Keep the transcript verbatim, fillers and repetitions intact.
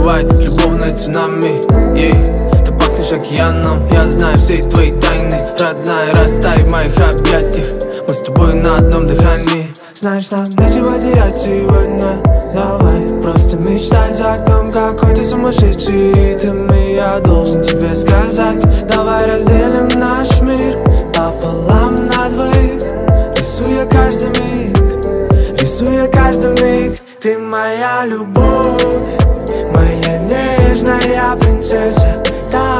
накрывает любовное цунами, yeah. Ты пахнешь океаном, я знаю все твои тайны. Родная, растай в моих объятиях, мы с тобой на одном дыхании. Знаешь, нам нечего терять сегодня. Давай просто мечтать за окном какой-то сумасшедший ритм. И я должен тебе сказать: давай разделим наш мир пополам на двоих. Рисуя каждый миг, рисуя каждый миг. Ты моя любовь, моя нежная принцесса.